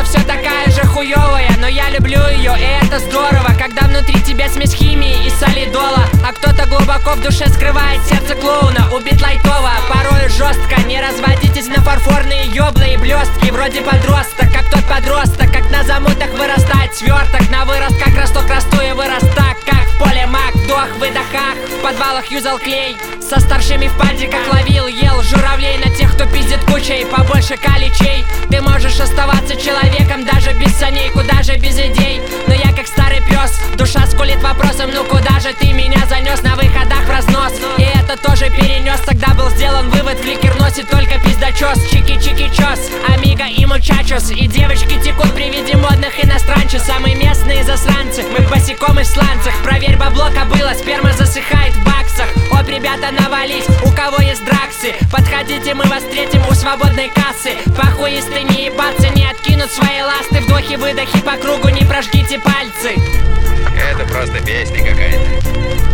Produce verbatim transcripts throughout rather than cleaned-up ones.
все такая же хуёвая, но я люблю ее, и это здорово, когда внутри тебя смесь химии и солидола, а кто-то глубоко в душе скрывает сердце клоуна. Убит лайтово, порой жестко. Не разводитесь на фарфорные ёблы и блестки. Вроде подросток, как тот подросток, как на замутах вырастает сверток. На вырост, как росток, расту и вырос так, как в поле мак. Вдох, выдохах, в подвалах юзал клей. Со старшими в падиках ловил, ел журавлей на тех, кто пиздит кучей, побольше каличей. Ты можешь оставаться человеком даже без саней, куда же без идей. Но я как старый пес, душа скулит вопросом, ну куда же ты меня занес, на выходах в разнос. И это тоже перенес, тогда был сделан вывод, фликер носит только пиздачос. Чики-чики-чос, амиго и мучачос. И девочки текут при виде модных иностранчев. Самые местные засранцы, мы босиком и в сланцах. Проверь бабло, кобыла, сперма засыхает в баксах. Оп, ребята, навались, у кого есть драксы, подходите, мы вас встретим у свободной кассы. Похуисты не ебаться, не откинут свои ласты. Вдохи-выдохи по кругу, не прожгите пальцы. Это просто песня какая-то.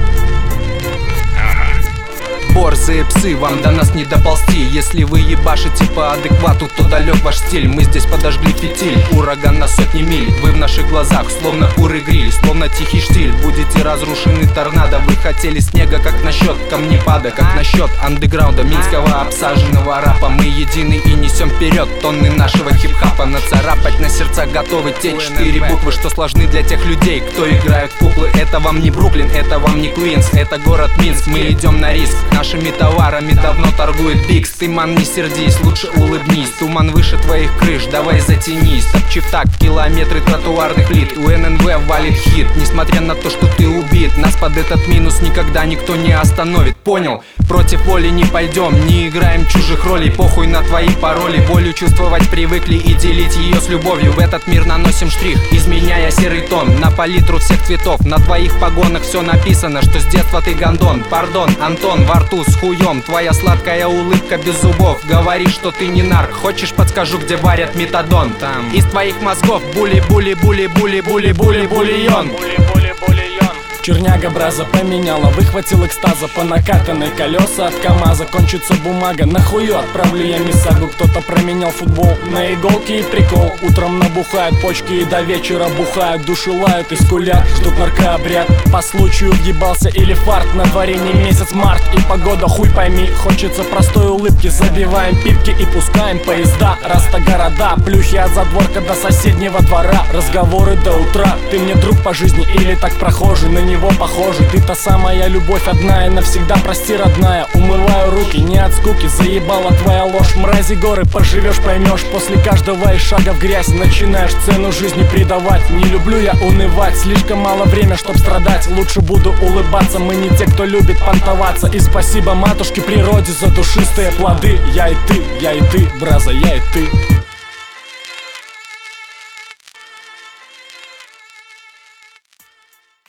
Борзые псы, вам до нас не доползти. Если вы ебашите по адеквату, то далек ваш стиль. Мы здесь подожгли фитиль, ураган на сотни миль. Вы в наших глазах, словно куры гриль, словно тихий штиль. Будете разрушены торнадо. Вы хотели снега, как насчет камнепада, как насчет андеграунда, минского обсаженного рапа. Мы едины и несем вперед тонны нашего хип-хапа. Нацарапать на сердца готовы те четыре буквы, что сложны для тех людей, кто играют в куклы. Это вам не Бруклин, это вам не Квинс, это город Минск. Мы идем на риск. Нашими товарами давно торгует Бикс. Ты, ман, не сердись, лучше улыбнись. Туман выше твоих крыш, давай затянись. Топчив так километры тротуарных плит. У эн эн вэ валит хит, несмотря на то, что ты убит. Нас под этот минус никогда никто не остановит, понял? Против воли не пойдем, не играем чужих ролей. Похуй на твои пароли, волю чувствовать привыкли и делить ее с любовью. В этот мир наносим штрих, изменяя серый тон на палитру всех цветов. На твоих погонах все написано, что с детства ты гондон. Пардон, Антон, во рту с хуем, твоя сладкая улыбка без зубов. Говоришь, что ты не нарк, хочешь подскажу, где варят метадон? Там из твоих мозгов були-були-були-були-були-були-бульон. Черняга браза поменяла, выхватил экстаза по накатанной, колеса от КамАЗа, кончится бумага. Нахую отправлю я миссагу, кто-то променял футбол на иголки и прикол. Утром набухают почки и до вечера бухают, души лают и скулят, ждут наркообряд. По случаю въебался или фарт, на дворе не месяц март и погода хуй пойми. Хочется простой улыбки, забиваем пипки и пускаем поезда. Раз-то города, плюхи от задворка до соседнего двора, разговоры до утра. Ты мне друг по жизни или так прохожий, на него похожий. Ты та самая любовь одна и навсегда, прости, родная. Умываю руки, не от скуки, заебала твоя ложь. Мрази горы, поживешь, поймешь. После каждого из шага в грязь начинаешь цену жизни придавать. Не люблю я унывать, слишком мало время, чтоб страдать. Лучше буду улыбаться, мы не те, кто любит понтоваться. И спасибо матушке природе за душистые плоды. Я и ты, я и ты, браза, я и ты.